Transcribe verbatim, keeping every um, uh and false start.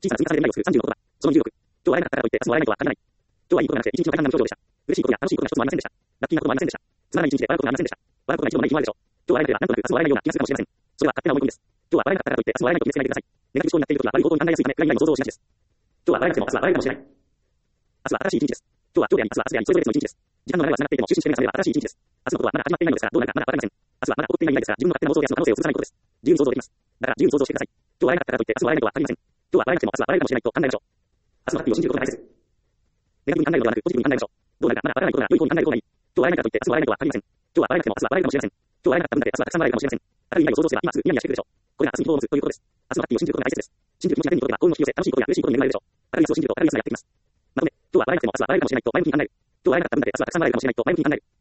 小さな積み重ねで未来をするさんじゅうのことは、そのにじゅうろく。今日は会えなかったからといって明日も会えないとは限らない。今日はいいことがなくて、一日の大半が無表情でした。嬉しいことや楽しいことが一つもありませんでした。ラッキーなこともありませんでした。つまらない一日で笑うことがありませんでした。笑うことが一度もない日もあるでしょう。今日は会えなければなんとなく明日も会えないような気がするかもしれません。それは勝手な思い込みです。今日は会えなかったからといって明日も会えないと決めつけないでください。ネガティブ思考になっていることは悪い方向に考えやすいため、暗い未来の想像をしがちです。今日は会えなくても明日は会えるかもしれない。明日は新しい一日です。今日は今日であり、明日は明日であり、それぞれ別の一日です。時間の流れは繋がっていても、中心地点が覚めれば新しい一日です。明日のことはまだ始まっていないのですが、どうなるかまだわかりません。明日はまだ起こっていない未来ですが、自分の勝手な妄想やその可能性を潰さないことです。自由に想像できます。だから自由に想像してください。今日は会えなかったからといって明日は会えないとは限りません。今日は会えなくても明日は会えるかもしれないと考えましょう。明日のラッキーを信じることが大切。ネガティブに考えるのではなく、ポジティブに考えましょう。どうなるかまだわからないことが良い方に考える方がいい。今日は会えなかったといって明日は会えないとは限りません。今日は会えなくても明日は会えるかもしれません。今日は会えなかった分だけ明日はたくさん会えるかもしれません。明るい未来を想像すれば今すぐニヤニヤしてくるでしょう。これが明日に希望を持つということです。明日のラッキーを信じることが大切です。信じる気持ちが手に届けば幸運の引き寄せ、楽しいことや嬉しいことに恵まれるでしょう。明るい明日を信じると明るい明日がやってきます。まとめ、今日は会えなくても明日は会えるかもしれないと前向きに考える。今日は会えなかった分だけ明日はたくさん会えるかもしれないと前向きに考える。